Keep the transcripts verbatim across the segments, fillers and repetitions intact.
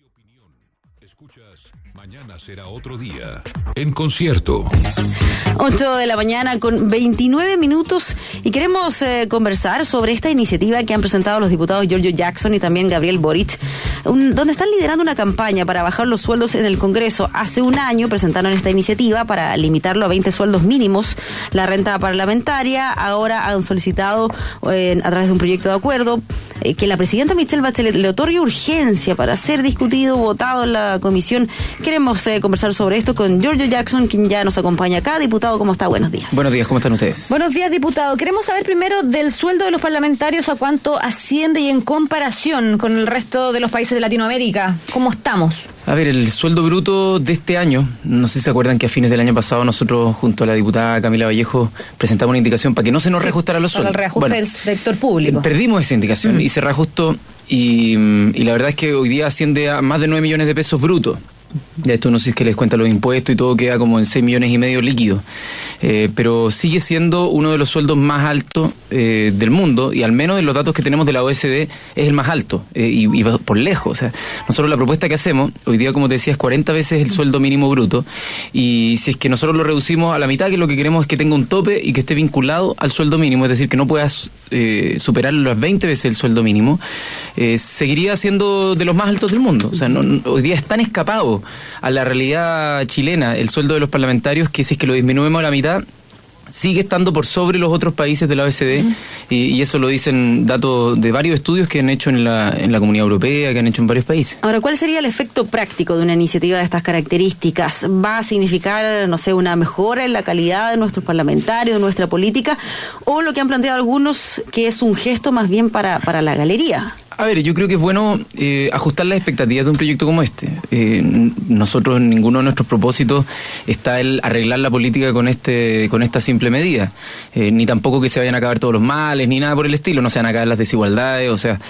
Escuchas Mañana será otro día. En concierto. ocho de la mañana con veintinueve minutos y queremos eh, conversar sobre esta iniciativa que han presentado los diputados Giorgio Jackson y también Gabriel Boric, un, donde están liderando una campaña para bajar los sueldos en el Congreso. Hace un año presentaron esta iniciativa para limitarlo a veinte sueldos mínimos, la renta parlamentaria. Ahora han solicitado eh, a través de un proyecto de acuerdo eh, que la presidenta Michelle Bachelet le otorgue urgencia para ser discutido, votado en la comisión. Queremos eh, conversar sobre esto con Giorgio Jackson, quien ya nos acompaña acá. Diputado, ¿cómo está? Buenos días. Buenos días, ¿cómo están ustedes? Buenos días, diputado. Queremos saber primero del sueldo de los parlamentarios, a cuánto asciende y en comparación con el resto de los países de Latinoamérica. ¿Cómo estamos? A ver, el sueldo bruto de este año, no sé si se acuerdan que a fines del año pasado nosotros, junto a la diputada Camila Vallejo, presentamos una indicación para que no se nos sí, reajustara los sueldos. Para el reajuste bueno, del sector público. Perdimos esa indicación mm. y se reajustó y, y la verdad es que hoy día asciende a más de nueve millones de pesos brutos. Ya esto no sé si es que les cuenta los impuestos y todo queda como en seis millones y medio líquidos, eh, pero sigue siendo uno de los sueldos más altos eh, del mundo, y al menos en los datos que tenemos de la O E C D es el más alto, eh, y, y por lejos. O sea, nosotros la propuesta que hacemos hoy día, como te decía, es cuarenta veces el sueldo mínimo bruto, y si es que nosotros lo reducimos a la mitad, que lo que queremos es que tenga un tope y que esté vinculado al sueldo mínimo, es decir, que no puedas eh, superar las veinte veces el sueldo mínimo, eh, seguiría siendo de los más altos del mundo. O sea, no, no, hoy día es tan escapado a la realidad chilena el sueldo de los parlamentarios que si es que lo disminuimos a la mitad sigue estando por sobre los otros países de la O E C D, uh-huh. y, y eso lo dicen datos de varios estudios que han hecho en la, en la Comunidad Europea, que han hecho en varios países. Ahora, ¿cuál sería el efecto práctico de una iniciativa de estas características? ¿Va a significar, no sé, una mejora en la calidad de nuestros parlamentarios, de nuestra política, o lo que han planteado algunos, que es un gesto más bien para, para la galería? A ver, yo creo que es bueno eh, ajustar las expectativas de un proyecto como este. Eh, nosotros, en ninguno de nuestros propósitos está el arreglar la política con este con esta simple medida. Eh, ni tampoco que se vayan a acabar todos los males, ni nada por el estilo. No se van a acabar las desigualdades. O sea,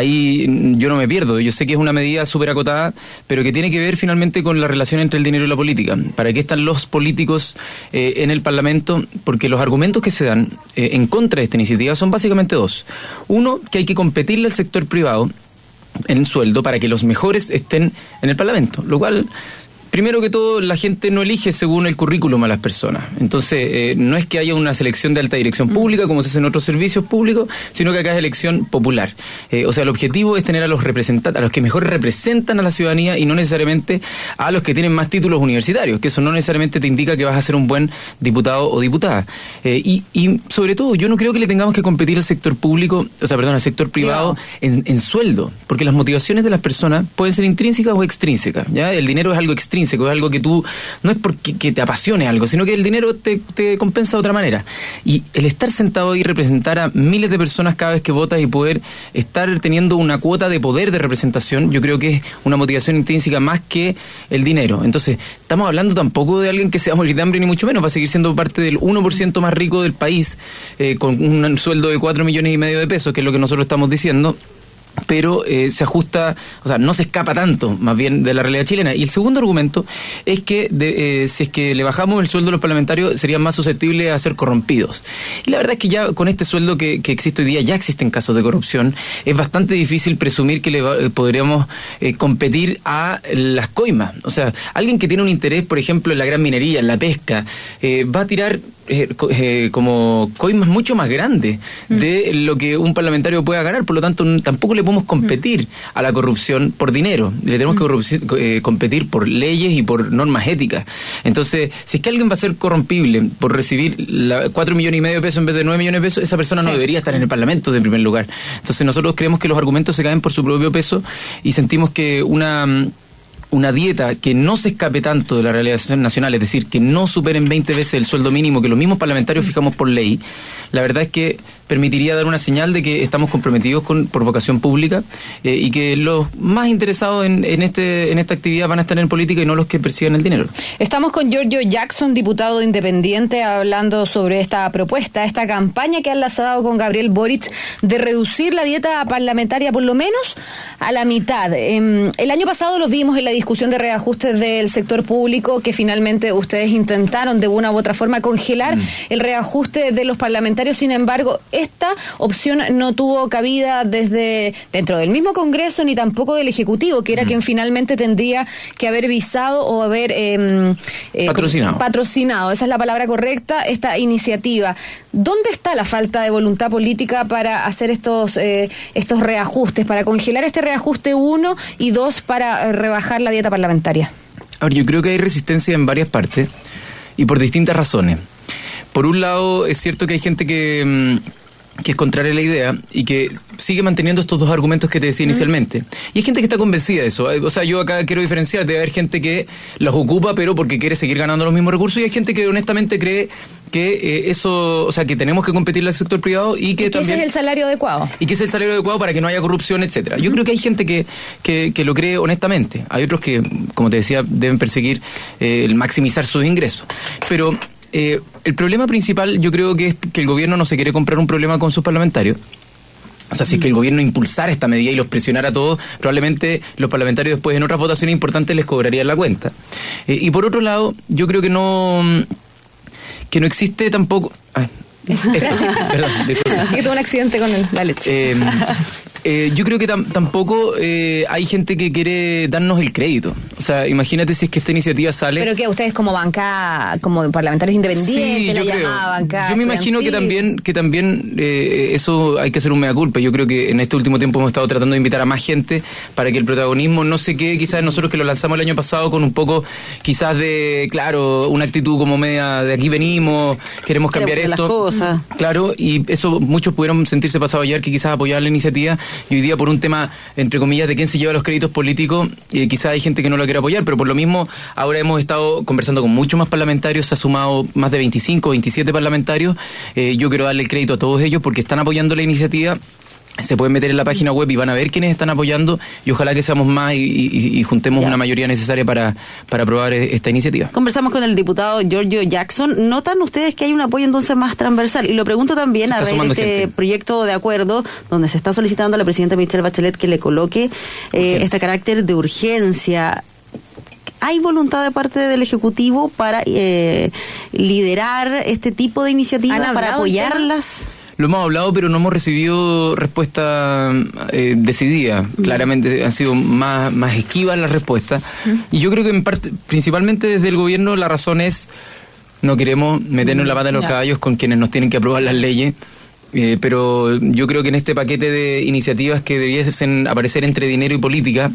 ahí yo no me pierdo. Yo sé que es una medida súper acotada, pero que tiene que ver finalmente con la relación entre el dinero y la política. ¿Para qué están los políticos eh, en el Parlamento? Porque los argumentos que se dan eh, en contra de esta iniciativa son básicamente dos. Uno, que hay que competirle al sector privado privado en sueldo para que los mejores estén en el Parlamento, lo cual, primero que todo, la gente no elige según el currículum a las personas. Entonces, eh, no es que haya una selección de alta dirección pública como se hace en otros servicios públicos, sino que acá es elección popular. Eh, o sea, el objetivo es tener a los representantes, a los que mejor representan a la ciudadanía, y no necesariamente a los que tienen más títulos universitarios, que eso no necesariamente te indica que vas a ser un buen diputado o diputada. Eh, y, y sobre todo, yo no creo que le tengamos que competir al sector público, o sea, perdón, al sector privado no. en, en sueldo, porque las motivaciones de las personas pueden ser intrínsecas o extrínsecas, ¿ya? El dinero es algo extrínseco, es algo que tú, no es porque que te apasione algo, sino que el dinero te, te compensa de otra manera. Y el estar sentado ahí y representar a miles de personas cada vez que votas y poder estar teniendo una cuota de poder de representación, yo creo que es una motivación intrínseca más que el dinero. Entonces, estamos hablando tampoco de alguien que se va a morir de hambre, ni mucho menos, va a seguir siendo parte del uno por ciento más rico del país, eh, con un sueldo de cuatro millones y medio de pesos, que es lo que nosotros estamos diciendo, pero eh, se ajusta, o sea, no se escapa tanto, más bien, de la realidad chilena. Y el segundo argumento es que de, eh, si es que le bajamos el sueldo a los parlamentarios, serían más susceptibles a ser corrompidos. Y la verdad es que ya con este sueldo que, que existe hoy día, ya existen casos de corrupción. Es bastante difícil presumir que le va, eh, podríamos eh, competir a las coimas. O sea, alguien que tiene un interés, por ejemplo, en la gran minería, en la pesca, eh, va a tirar Eh, eh, como coimas mucho más grandes de lo que un parlamentario pueda ganar. Por lo tanto, n- tampoco le podemos competir a la corrupción por dinero. Le tenemos que corrupci- eh, competir por leyes y por normas éticas. Entonces, si es que alguien va a ser corrompible por recibir la, cuatro millones y medio de pesos en vez de nueve millones de pesos, esa persona no sí. debería estar en el Parlamento en primer lugar. Entonces, nosotros creemos que los argumentos se caen por su propio peso, y sentimos que una... una dieta que no se escape tanto de la realidad nacional, es decir, que no superen veinte veces el sueldo mínimo que los mismos parlamentarios fijamos por ley, la verdad es que permitiría dar una señal de que estamos comprometidos con por vocación pública, eh, y que los más interesados en, en este en esta actividad van a estar en política y no los que persigan el dinero. Estamos con Giorgio Jackson, diputado independiente, hablando sobre esta propuesta, esta campaña que ha lanzado con Gabriel Boric de reducir la dieta parlamentaria por lo menos a la mitad. Eh, el año pasado lo vimos en la discusión de reajustes del sector público, que finalmente ustedes intentaron de una u otra forma congelar mm. el reajuste de los parlamentarios. Sin embargo, esta opción no tuvo cabida desde dentro del mismo Congreso ni tampoco del Ejecutivo, que era mm. quien finalmente tendría que haber visado o haber eh, eh, patrocinado. patrocinado, esa es la palabra correcta, esta iniciativa. ¿Dónde está la falta de voluntad política para hacer estos eh, estos reajustes, para congelar este reajuste uno y dos para eh, rebajar la dieta parlamentaria? A ver, yo creo que hay resistencia en varias partes y por distintas razones. Por un lado, es cierto que hay gente que... que es contraria a la idea y que sigue manteniendo estos dos argumentos que te decía inicialmente. Y hay gente que está convencida de eso. O sea, yo acá quiero diferenciar, debe haber gente que los ocupa pero porque quiere seguir ganando los mismos recursos, y hay gente que honestamente cree que eh, eso, o sea, que tenemos que competirle al sector privado y que, y que también... ese es el salario adecuado. Y que es el salario adecuado para que no haya corrupción, etcétera. Yo uh-huh. creo que hay gente que, que, que lo cree honestamente. Hay otros que, como te decía, deben perseguir eh, el maximizar sus ingresos. Pero... Eh, el problema principal yo creo que es que el gobierno no se quiere comprar un problema con sus parlamentarios. O sea, si es que el gobierno impulsara esta medida y los presionara a todos, probablemente los parlamentarios después en otras votaciones importantes les cobrarían la cuenta. Eh, y por otro lado, yo creo que no que no existe tampoco... Ay, esto, perdón, disculpa. Que tuvo un accidente con el, la leche. Eh, Eh, yo creo que tam- tampoco eh, hay gente que quiere darnos el crédito. O sea, imagínate si es que esta iniciativa sale... Pero que ustedes como banca, como parlamentarios independientes, sí, la yo creo. llamada banca Yo me imagino que también, que también eh, eso hay que hacer un mea culpa. Yo creo que en este último tiempo hemos estado tratando de invitar a más gente para que el protagonismo no se quede quizás nosotros que lo lanzamos el año pasado con un poco quizás de, claro, una actitud como media de aquí venimos, queremos cambiar queremos esto. Las cosas. Claro, y eso muchos pudieron sentirse pasado ayer que quizás apoyar la iniciativa, y hoy día por un tema, entre comillas, de quién se lleva los créditos políticos, eh, quizás hay gente que no lo quiere apoyar, pero por lo mismo ahora hemos estado conversando con muchos más parlamentarios, se ha sumado más de veinticinco, veintisiete parlamentarios. Eh, yo quiero darle el crédito a todos ellos porque están apoyando la iniciativa. Se pueden meter en la página web y van a ver quiénes están apoyando, y ojalá que seamos más y, y, y juntemos ya. una mayoría necesaria para, para aprobar esta iniciativa. Conversamos con el diputado Giorgio Jackson. ¿Notan ustedes que hay un apoyo entonces más transversal? Y lo pregunto también a raíz de este gente. proyecto de acuerdo donde se está solicitando a la presidenta Michelle Bachelet que le coloque eh, este carácter de urgencia. ¿Hay voluntad de parte del Ejecutivo para eh, liderar este tipo de iniciativas, para apoyarlas? Lo hemos hablado, pero no hemos recibido respuesta eh, decidida. Mm. Claramente han sido más, más esquivas las respuestas. Mm. Y yo creo que en parte, principalmente desde el gobierno, la razón es no queremos meternos mm. la pata en los yeah. caballos con quienes nos tienen que aprobar las leyes. Eh, pero yo creo que en este paquete de iniciativas que debiesen aparecer entre dinero y política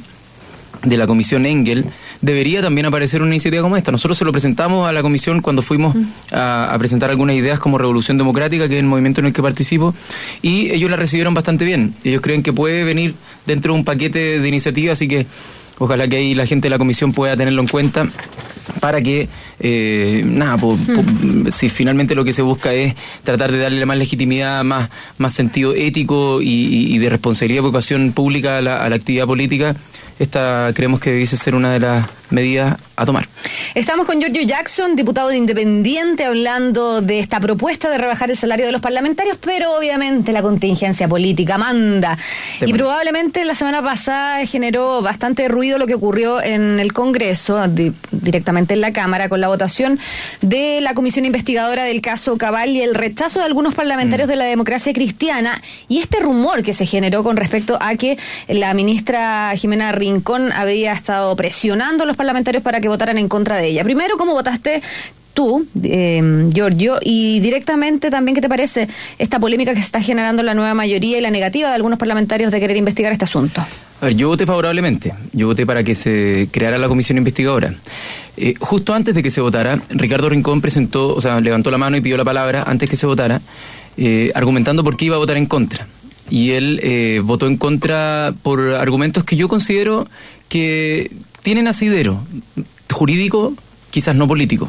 de la Comisión Engel, debería también aparecer una iniciativa como esta. Nosotros se lo presentamos a la Comisión cuando fuimos mm. a, a presentar algunas ideas como Revolución Democrática, que es el movimiento en el que participo, y ellos la recibieron bastante bien. Ellos creen que puede venir dentro de un paquete de iniciativas, así que ojalá que ahí la gente de la Comisión pueda tenerlo en cuenta para que, eh, nada, po, po, mm. si finalmente lo que se busca es tratar de darle más legitimidad, más, más sentido ético y, y, y de responsabilidad y vocación pública a la, a la actividad política, esta creemos que debiese ser una de las medidas a tomar. Estamos con Giorgio Jackson, diputado de Independiente, hablando de esta propuesta de rebajar el salario de los parlamentarios, pero obviamente la contingencia política manda. De y manera. Probablemente la semana pasada generó bastante ruido lo que ocurrió en el Congreso, di- directamente en la Cámara, con la votación de la comisión investigadora del caso Cabal y el rechazo de algunos parlamentarios mm. de la Democracia Cristiana, y este rumor que se generó con respecto a que la ministra Jimena Rincón había estado presionando a los parlamentarios para que votaran en contra de ella. Primero, ¿cómo votaste tú, eh, Giorgio? Y directamente también, ¿qué te parece esta polémica que se está generando en la nueva mayoría y la negativa de algunos parlamentarios de querer investigar este asunto? A ver, yo voté favorablemente. Yo voté para que se creara la comisión investigadora. Eh, justo antes de que se votara, Ricardo Rincón presentó, o sea, levantó la mano y pidió la palabra antes que se votara, eh, argumentando por qué iba a votar en contra. Y él eh, votó en contra por argumentos que yo considero que tienen asidero jurídico, quizás no político.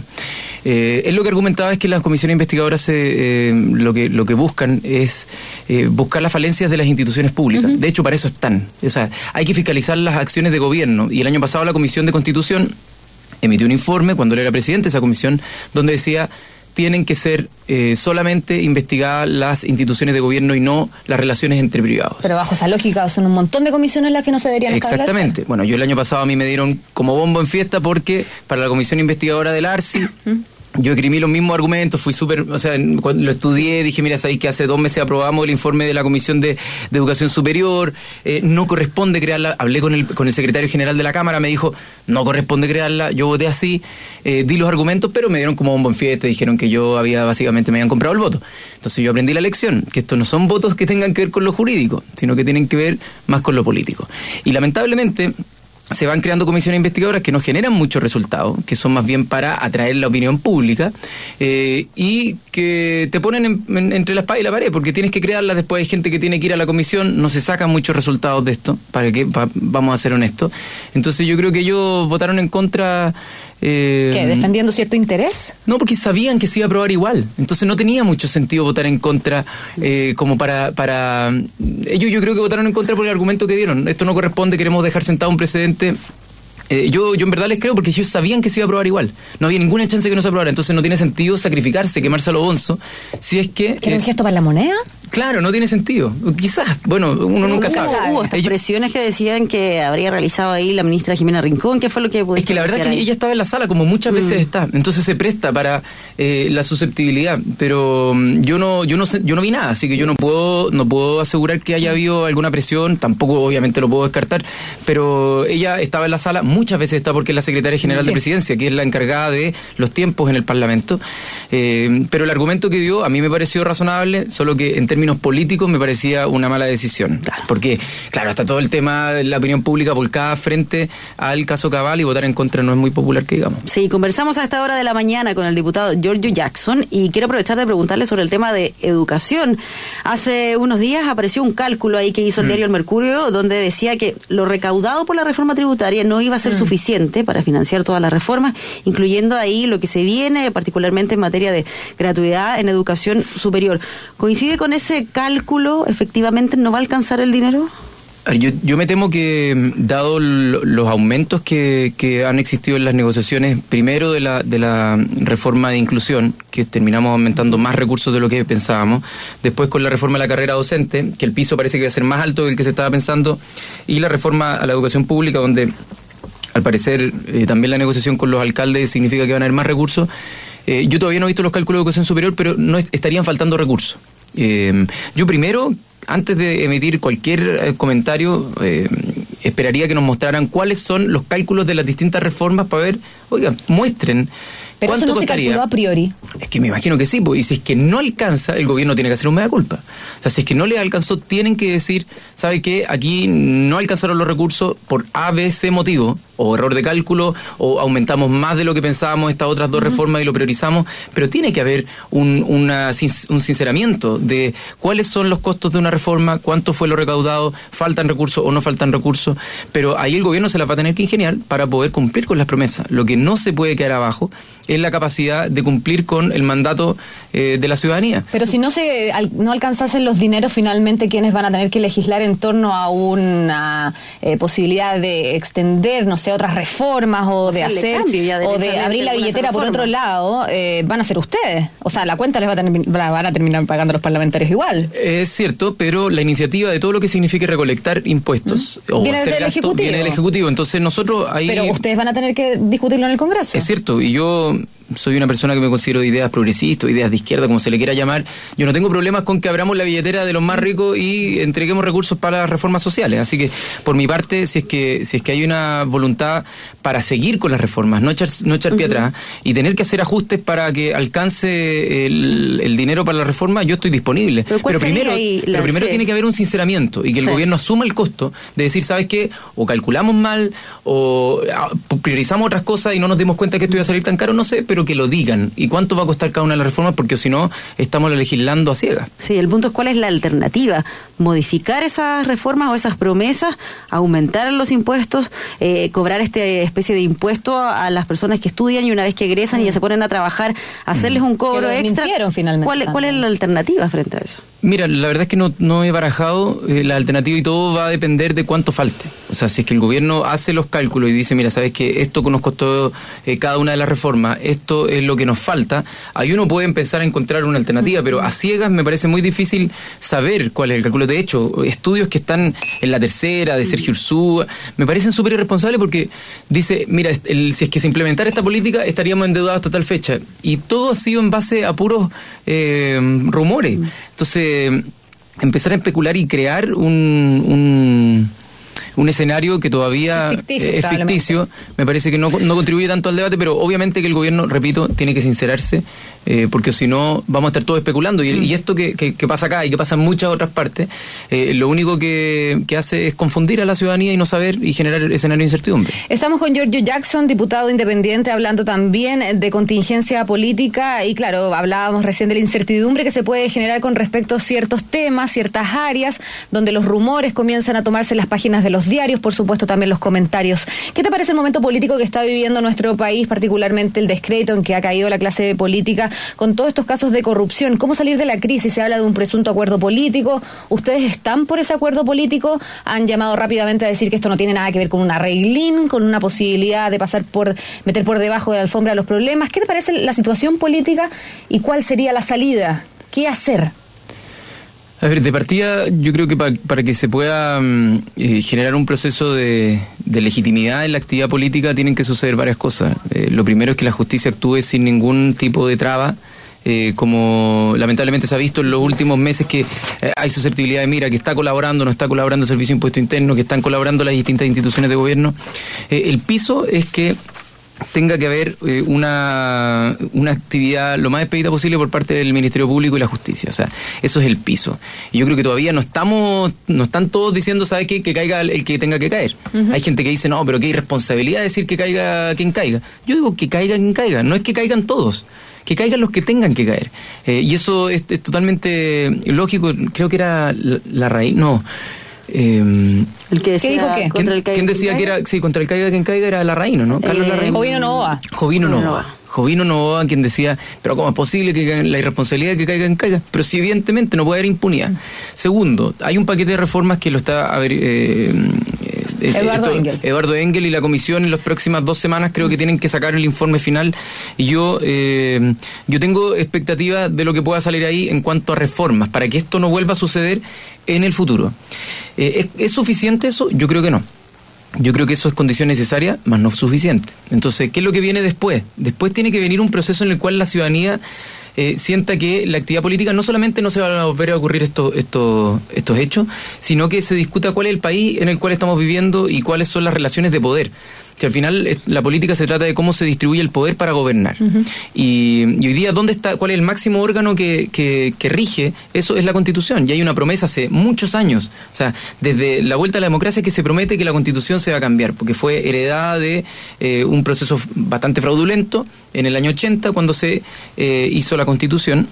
Eh, él lo que argumentaba es que las comisiones investigadoras eh, eh, lo que lo que buscan es eh, buscar las falencias de las instituciones públicas. Uh-huh. De hecho, para eso están. O sea, hay que fiscalizar las acciones de gobierno. Y el año pasado la Comisión de Constitución emitió un informe, cuando él era presidente de esa comisión, donde decía tienen que ser eh, solamente investigadas las instituciones de gobierno y no las relaciones entre privados. Pero bajo esa lógica son un montón de comisiones las que no se deberían establecer. Exactamente. Bueno, yo el año pasado a mí me dieron como bombo en fiesta porque para la comisión investigadora del ARSI, yo escribí los mismos argumentos, fui súper, o sea, cuando lo estudié, dije, mira, sabéis que hace dos meses aprobamos el informe de la Comisión de, de Educación Superior, eh, no corresponde crearla, hablé con el, con el secretario general de la Cámara, me dijo, no corresponde crearla, yo voté así, eh, di los argumentos, pero me dieron como un buen fiesta, dijeron que yo había, básicamente me habían comprado el voto. Entonces yo aprendí la lección, que estos no son votos que tengan que ver con lo jurídico, sino que tienen que ver más con lo político. Y lamentablemente se van creando comisiones investigadoras que no generan muchos resultados, que son más bien para atraer la opinión pública, eh, y que te ponen en, en, entre la espada y la pared, porque tienes que crearlas, después hay gente que tiene que ir a la comisión, no se sacan muchos resultados de esto, para que pa, vamos a ser honestos. Entonces yo creo que ellos votaron en contra. Eh, ¿Qué? ¿Defendiendo cierto interés? No, porque sabían que se iba a aprobar igual. Entonces no tenía mucho sentido votar en contra, eh, como para, para... Ellos yo creo que votaron en contra por el argumento que dieron. Esto no corresponde, queremos dejar sentado un precedente. Eh, yo, yo en verdad les creo porque ellos sabían que se iba a aprobar igual. No había ninguna chance que no se aprobara. Entonces no tiene sentido sacrificarse, quemarse a lo bonzo, si es que... ¿Que era es... un gesto para la moneda? Claro, no tiene sentido. Quizás, bueno, uno nunca hubo, sabe. Hubo estas Ellos... presiones que decían que habría realizado ahí la ministra Jimena Rincón. ¿Qué fue lo que pudiste Es que la verdad es que ahí? ella estaba en la sala, como muchas veces mm. está. Entonces se presta para eh, la susceptibilidad. Pero um, yo no yo no sé, yo no vi nada, así que yo no puedo no puedo asegurar que haya habido alguna presión. Tampoco, obviamente, lo puedo descartar. Pero ella estaba en la sala, muchas veces está porque es la secretaria general sí. de Presidencia, que es la encargada de los tiempos en el Parlamento. Eh, pero el argumento que dio a mí me pareció razonable, solo que en términos políticos me parecía una mala decisión. Claro. Porque, claro, está todo el tema de la opinión pública volcada frente al caso Cabal y votar en contra no es muy popular, que digamos. Sí, conversamos a esta hora de la mañana con el diputado Giorgio Jackson y quiero aprovechar de preguntarle sobre el tema de educación. Hace unos días apareció un cálculo ahí que hizo el mm. diario El Mercurio, donde decía que lo recaudado por la reforma tributaria no iba a ser mm. suficiente para financiar todas las reformas, incluyendo ahí lo que se viene, particularmente en materia de gratuidad en educación superior. ¿Coincide con ese cálculo? ¿Efectivamente no va a alcanzar el dinero? Yo, yo me temo que, dado los aumentos que, que han existido en las negociaciones, primero de la, de la reforma de inclusión, que terminamos aumentando más recursos de lo que pensábamos, después con la reforma de la carrera docente, que el piso parece que va a ser más alto del que se estaba pensando, y la reforma a la educación pública, donde al parecer eh, también la negociación con los alcaldes significa que van a haber más recursos. Eh, yo todavía no he visto los cálculos de educación superior, pero no est- estarían faltando recursos. Eh, yo primero, antes de emitir cualquier eh, comentario, eh, esperaría que nos mostraran cuáles son los cálculos de las distintas reformas para ver, oiga, muestren. Pero eso no costaría? se calculó a priori. Es que me imagino que sí, pues, y si es que no alcanza, el gobierno tiene que hacer un mea culpa. O sea, si es que no le alcanzó, tienen que decir, ¿sabe qué? Aquí no alcanzaron los recursos por A, B, C motivo, o error de cálculo, o aumentamos más de lo que pensábamos estas otras dos uh-huh. reformas y lo priorizamos, pero tiene que haber un, una, un sinceramiento de cuáles son los costos de una reforma, cuánto fue lo recaudado, faltan recursos o no faltan recursos, pero ahí el gobierno se las va a tener que ingeniar para poder cumplir con las promesas. Lo que no se puede quedar abajo es la capacidad de cumplir con el mandato eh, de la ciudadanía. Pero si no se al, no alcanzasen los dineros, finalmente, ¿quiénes van a tener que legislar en torno a una eh, posibilidad de extender, no sé, otras reformas o, o de hacer, o de abrir la billetera por otro lado? Eh, van a ser ustedes. O sea, la cuenta les va a tener, la van a terminar pagando los parlamentarios igual. Es cierto, pero la iniciativa de todo lo que signifique recolectar impuestos ¿Mm? o viene hacer del gasto Ejecutivo. viene del Ejecutivo. Entonces nosotros ahí... Pero ustedes van a tener que discutirlo en el Congreso. Es cierto, y yo soy una persona que me considero de ideas progresistas, ideas de izquierda, como se le quiera llamar. Yo no tengo problemas con que abramos la billetera de los más ricos y entreguemos recursos para las reformas sociales. Así que, por mi parte, si es que si es que hay una voluntad para seguir con las reformas, no echar, no echar pie uh-huh. atrás y tener que hacer ajustes para que alcance el, el dinero para la reforma, yo estoy disponible. Pero, pero primero, pero primero tiene que haber un sinceramiento y que el sí. gobierno asuma el costo de decir, ¿sabes qué? O calculamos mal o priorizamos otras cosas y no nos dimos cuenta que esto iba a salir tan caro, no sé, pero que lo digan. ¿Y cuánto va a costar cada una de las reformas? Porque si no, estamos legislando a ciegas. Sí, el punto es cuál es la alternativa. Modificar esas reformas o esas promesas, aumentar los impuestos, eh, cobrar esta especie de impuesto a las personas que estudian y una vez que egresan mm. y ya se ponen a trabajar, hacerles un cobro extra. Finalmente, ¿Cuál, ¿Cuál es la alternativa frente a eso? Mira, la verdad es que no, no he barajado eh, la alternativa y todo va a depender de cuánto falte. O sea, si es que el gobierno hace los cálculos y dice, mira, sabes que esto que nos costó eh, cada una de las reformas, esto esto es lo que nos falta, ahí uno puede empezar a encontrar una alternativa, pero a ciegas me parece muy difícil saber cuál es el cálculo. De hecho, estudios que están en la tercera, de Sergio Ursúa, me parecen súper irresponsables porque dice, mira, el, si es que se implementara esta política, estaríamos endeudados hasta tal fecha. Y todo ha sido en base a puros eh, rumores. Entonces, empezar a especular y crear un... un un escenario que todavía es ficticio, es ficticio me parece que no, no contribuye tanto al debate, pero obviamente que el gobierno, repito, tiene que sincerarse, eh, porque si no vamos a estar todos especulando, y, mm. y esto que, que, que pasa acá y que pasa en muchas otras partes, eh, lo único que, que hace es confundir a la ciudadanía y no saber y generar escenario de incertidumbre. Estamos con Giorgio Jackson, diputado independiente, hablando también de contingencia política, y claro, hablábamos recién de la incertidumbre que se puede generar con respecto a ciertos temas, ciertas áreas, donde los rumores comienzan a tomarse en las páginas de los diarios, por supuesto también los comentarios. ¿Qué te parece el momento político que está viviendo nuestro país, particularmente el descrédito en que ha caído la clase política con todos estos casos de corrupción? ¿Cómo salir de la crisis? Se habla de un presunto acuerdo político. ¿Ustedes están por ese acuerdo político? Han llamado rápidamente a decir que esto no tiene nada que ver con un arreglín, con una posibilidad de pasar por, meter por debajo de la alfombra los problemas. ¿Qué te parece la situación política y cuál sería la salida? ¿Qué hacer? A ver, de partida, yo creo que pa, para que se pueda eh, generar un proceso de, de legitimidad en la actividad política tienen que suceder varias cosas. Eh, lo primero es que la justicia actúe sin ningún tipo de traba, eh, como lamentablemente se ha visto en los últimos meses que eh, hay susceptibilidad de mira, que está colaborando, no está colaborando el Servicio de Impuesto Interno, que están colaborando las distintas instituciones de gobierno. Eh, el piso es que tenga que haber eh, una, una actividad lo más expedita posible por parte del Ministerio Público y la Justicia. O sea, eso es el piso. Y yo creo que todavía no estamos, no están todos diciendo, ¿sabe qué? Que caiga el, el que tenga que caer. Uh-huh. Hay gente que dice, no, pero qué irresponsabilidad decir que caiga quien caiga. Yo digo que caiga quien caiga, no es que caigan todos, que caigan los que tengan que caer. Eh, y eso es, es totalmente lógico. Creo que era la, la raíz, no... Eh, el que decía, ¿Qué dijo qué? Contra el ¿Quién, ¿quién decía que era, sí, contra el caiga quien caiga era Larraíno, ¿no? Carlos eh, Larraíno. Jovino Novoa. Jovino Novoa. Jovino Novoa, quien decía, pero ¿cómo es posible que la irresponsabilidad de que caiga quien caiga? Pero si evidentemente no puede haber impunidad. Segundo, hay un paquete de reformas que lo está a ver, eh, Eduardo esto, Engel. Eduardo Engel y la comisión en las próximas dos semanas creo que tienen que sacar el informe final, y yo eh, yo tengo expectativas de lo que pueda salir ahí en cuanto a reformas, para que esto no vuelva a suceder en el futuro. Eh, ¿es, ¿Es suficiente eso? Yo creo que no. Yo creo que eso es condición necesaria, más no suficiente. Entonces, ¿qué es lo que viene después? Después tiene que venir un proceso en el cual la ciudadanía eh, sienta que la actividad política no solamente no se van a volver a ocurrir estos estos estos hechos, sino que se discuta cuál es el país en el cual estamos viviendo y cuáles son las relaciones de poder. Que al final la política se trata de cómo se distribuye el poder para gobernar. Uh-huh. Y, y hoy día, ¿dónde está? ¿Cuál es el máximo órgano que, que, que rige? Eso es la Constitución. Y hay una promesa hace muchos años, o sea, desde la vuelta a la democracia, que se promete que la Constitución se va a cambiar, porque fue heredada de eh, un proceso bastante fraudulento en el año ochenta, cuando se eh, hizo la Constitución.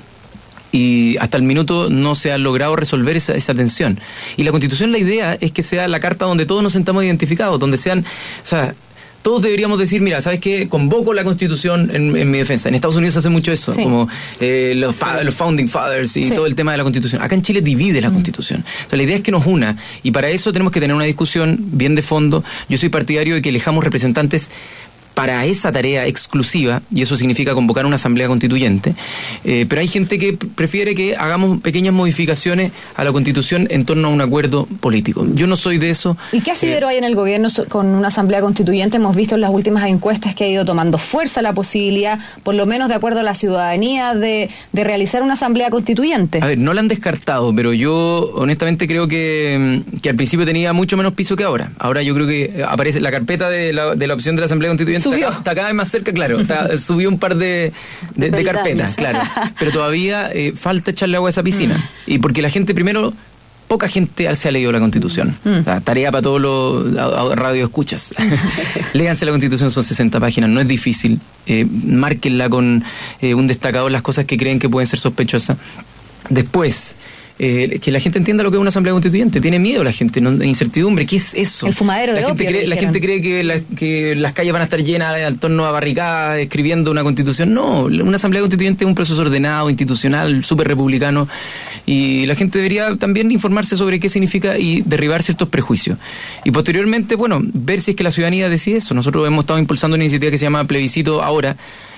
Y hasta el minuto no se ha logrado resolver esa, esa tensión. Y la Constitución, la idea es que sea la carta donde todos nos sentamos identificados, donde sean, o sea, todos deberíamos decir, mira, ¿sabes qué? Convoco la Constitución en, en mi defensa. En Estados Unidos se hace mucho eso, sí. como eh, los, sí. fa- los Founding Fathers y sí. todo el tema de la Constitución. Acá en Chile divide la mm. Constitución. Entonces la idea es que nos una, y para eso tenemos que tener una discusión bien de fondo. Yo soy partidario de que elijamos representantes para esa tarea exclusiva, y eso significa convocar una asamblea constituyente, eh, pero hay gente que prefiere que hagamos pequeñas modificaciones a la Constitución en torno a un acuerdo político. Yo no soy de eso. ¿Y qué asidero eh, hay en el gobierno con una asamblea constituyente? Hemos visto en las últimas encuestas que ha ido tomando fuerza la posibilidad, por lo menos de acuerdo a la ciudadanía, de, de realizar una asamblea constituyente. A ver, no la han descartado, pero yo honestamente creo que, que al principio tenía mucho menos piso que ahora. Ahora yo creo que aparece la carpeta de la, de la opción de la asamblea constituyente. Subió. Está, está cada vez más cerca, claro. Está, subió un par de, de, de carpetas, claro. Pero todavía eh, falta echarle agua a esa piscina. Mm. Y porque la gente, primero, poca gente se ha leído la Constitución. Mm. O sea, tarea para todos los radioescuchas. Léanse la Constitución, son sesenta páginas, no es difícil. Eh, márquenla con eh, un destacador las cosas que creen que pueden ser sospechosas. Después, Eh, que la gente entienda lo que es una asamblea constituyente. Tiene miedo la gente, ¿no? Incertidumbre. ¿Qué es eso? El fumadero de la gente opio, cree, La gente cree que, la, que las calles van a estar llenas en torno a barricadas escribiendo una constitución. No, una asamblea constituyente es un proceso ordenado, institucional, súper republicano, y la gente debería también informarse sobre qué significa y derribar ciertos prejuicios. Y posteriormente, bueno, ver si es que la ciudadanía decide eso. Nosotros hemos estado impulsando una iniciativa que se llama Plebiscito Ahora,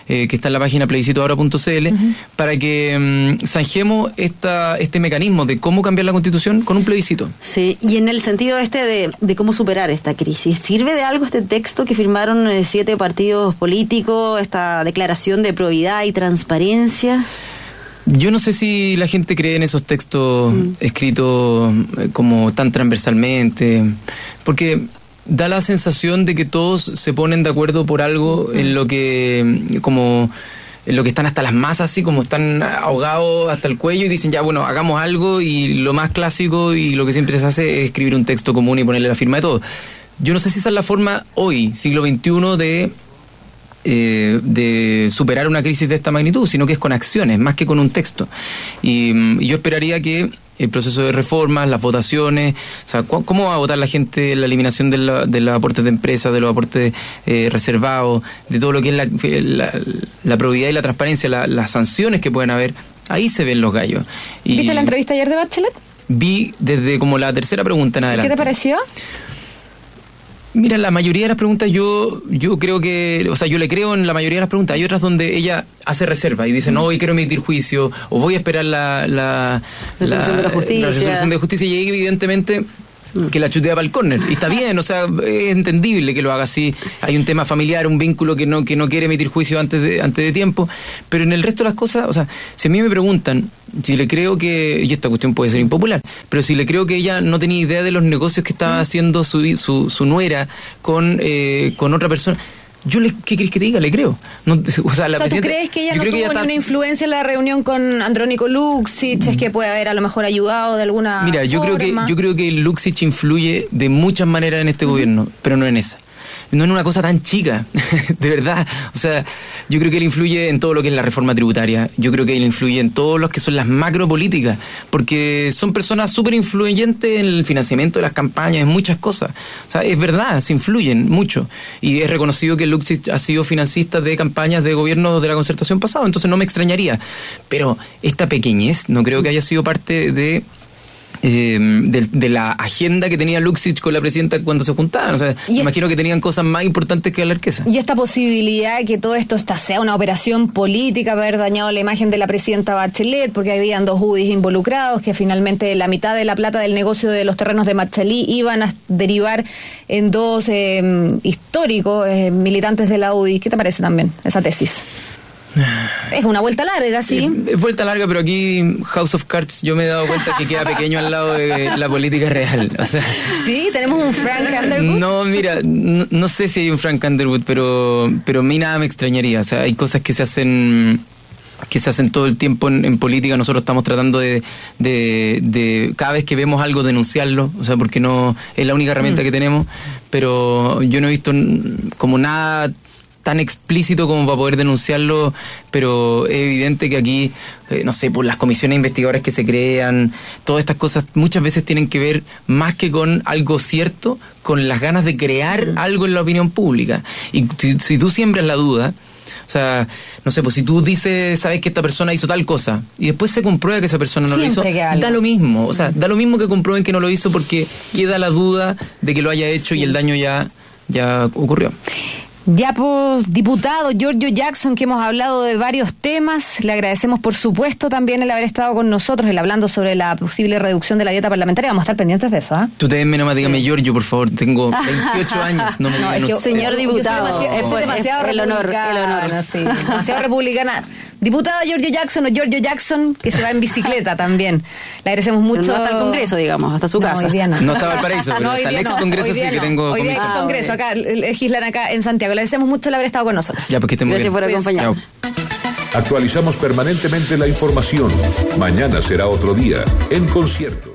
eh, que está en la página plebiscito ahora punto c l, uh-huh. para que um, zanjemos esta, este mecanismo de cómo cambiar la Constitución con un plebiscito. Sí, y en el sentido este de, de cómo superar esta crisis, ¿sirve de algo este texto que firmaron eh, siete partidos políticos, esta declaración de probidad y transparencia? Yo no sé si la gente cree en esos textos mm. escritos como tan transversalmente, porque da la sensación de que todos se ponen de acuerdo por algo mm. en lo que, como, en lo que están hasta las masas, así como están ahogados hasta el cuello y dicen ya, bueno, hagamos algo, y lo más clásico y lo que siempre se hace es escribir un texto común y ponerle la firma de todo. Yo no sé si esa es la forma hoy, siglo veintiuno, de... Eh, de superar una crisis de esta magnitud, sino que es con acciones, más que con un texto. Y, y yo esperaría que el proceso de reformas, las votaciones, o sea, ¿cómo va a votar la gente la eliminación de, la, de los aportes de empresas, de los aportes eh, reservados, de todo lo que es la, la, la probidad y la transparencia, la, las sanciones que pueden haber? Ahí se ven los gallos. Y ¿viste la entrevista ayer de Bachelet? Vi desde como la tercera pregunta en adelante. ¿Qué te pareció? Mira, la mayoría de las preguntas yo yo creo que, o sea, yo le creo en la mayoría de las preguntas. Hay otras donde ella hace reserva y dice, no, hoy quiero emitir juicio, o voy a esperar la la, resolución la, de la justicia. la resolución de justicia, y evidentemente que la chutea para el córner, y está bien, o sea, es entendible que lo haga así. Hay un tema familiar, un vínculo que no que no quiere emitir juicio antes de antes de tiempo, pero en el resto de las cosas, o sea, si a mí me preguntan si le creo que, y esta cuestión puede ser impopular, pero si le creo que ella no tenía idea de los negocios que estaba haciendo su su, su nuera con eh, con otra persona, yo le, ¿qué querés que te diga? Le creo. No, o sea, la o sea, ¿tú crees que ella no tuvo ni está... una influencia en la reunión con Andrónico Luksic? ¿Es que puede haber a lo mejor ayudado de alguna Mira, yo forma? creo que yo creo que Luksic influye de muchas maneras en este uh-huh. gobierno, pero no en esa. No en una cosa tan chica, de verdad. O sea, yo creo que él influye en todo lo que es la reforma tributaria. Yo creo que él influye en todos los que son las macropolíticas, porque son personas súper influyentes en el financiamiento de las campañas, en muchas cosas. O sea, es verdad, se influyen mucho. Y es reconocido que Luksic ha sido financista de campañas de gobierno de la Concertación pasado, entonces no me extrañaría. Pero esta pequeñez no creo que haya sido parte de... Eh, de, de la agenda que tenía Luksic con la presidenta cuando se juntaban. O sea, me imagino que tenían cosas más importantes que hablar que esa. Y esta posibilidad de que todo esto esta sea una operación política, haber dañado la imagen de la presidenta Bachelet, porque habían dos U D Is involucrados, que finalmente la mitad de la plata del negocio de los terrenos de Machalí iban a derivar en dos eh, históricos eh, militantes de la U D I. ¿Qué te parece también esa tesis? Es una vuelta larga, sí. Es, es vuelta larga, pero aquí House of Cards yo me he dado cuenta que queda pequeño al lado de la política real. O sea, sí, tenemos un Frank Underwood. No, mira, no, no sé si hay un Frank Underwood, pero pero a mí nada me extrañaría. O sea, hay cosas que se hacen que se hacen todo el tiempo en, en política. Nosotros estamos tratando de, de, de cada vez que vemos algo denunciarlo, o sea, porque no es la única herramienta mm. que tenemos, pero yo no he visto como nada tan explícito como para poder denunciarlo, pero es evidente que aquí, eh, no sé, por las comisiones investigadoras que se crean, todas estas cosas muchas veces tienen que ver más que con algo cierto, con las ganas de crear mm. algo en la opinión pública. Y si, si tú siembras la duda, o sea, no sé, pues si tú dices, sabes que esta persona hizo tal cosa y después se comprueba que esa persona no Siempre lo hizo, da lo mismo, o sea, da lo mismo que comprueben que no lo hizo, porque queda la duda de que lo haya hecho y el daño ya, ya ocurrió. Ya, pues, diputado Giorgio Jackson, que hemos hablado de varios temas, le agradecemos por supuesto también el haber estado con nosotros, el hablando sobre la posible reducción de la dieta parlamentaria. Vamos a estar pendientes de eso, ¿ah? ¿eh? Tú te nomás, dígame sí. Giorgio, por favor, tengo veintiocho años, no me no, digan. Es que, señor diputado, yo soy demasiado, es, soy demasiado es, el honor, el honor. Sí, demasiado republicana. Diputada Giorgio Jackson o Giorgio Jackson, que se va en bicicleta también. Le agradecemos mucho. Pero no hasta el Congreso, digamos, hasta su no, casa. Hoy día no. no estaba el paraíso, pero no, hasta el ex Congreso no, sí que tengo. Hoy día ex Congreso, acá legislan acá en Santiago. Le agradecemos mucho el haber estado con nosotros. Ya, porque gracias por acompañarnos. Actualizamos permanentemente la información. Mañana será otro día en Concierto.